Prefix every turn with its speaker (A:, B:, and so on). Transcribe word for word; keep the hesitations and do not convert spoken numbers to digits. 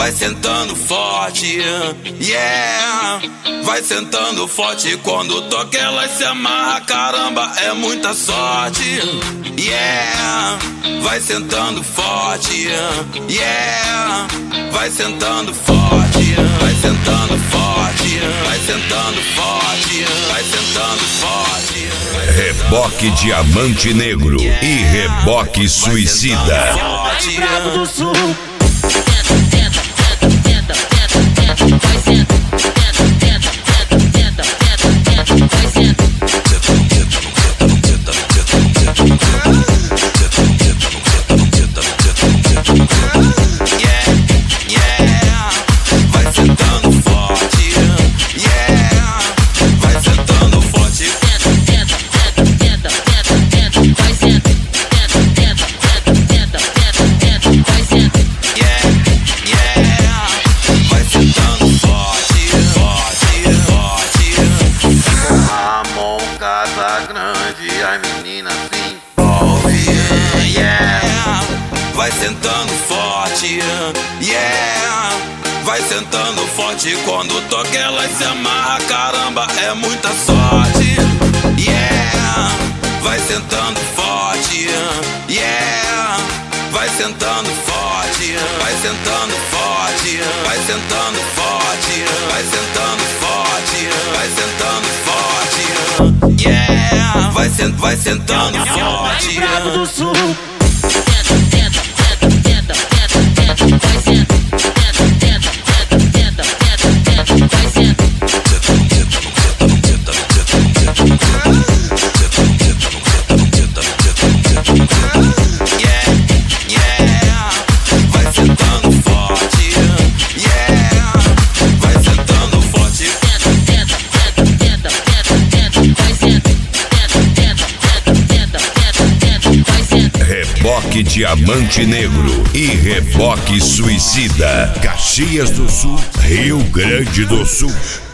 A: vai sentando forte, yeah. Vai sentando forte, quando toca ela se amarra, caramba, é muita sorte, yeah. Vai sentando forte, yeah. Vai sentando forte, vai sentando forte, vai sentando forte, vai sentando forte.
B: Reboque Diamante Negro e Reboque Suicida.
A: A menina se envolve, yeah. Vai sentando forte, yeah. Vai sentando forte, quando toca ela se amarra, caramba, é muita sorte, yeah. Vai sentando forte, yeah. Vai sentando forte, vai sentando forte, vai sentando forte, vai sentando forte, vai sentando forte, yeah. Vai, sent, vai sentando forte.
B: Reboque Diamante Negro e Reboque Suicida. Caxias do Sul, Rio Grande do Sul.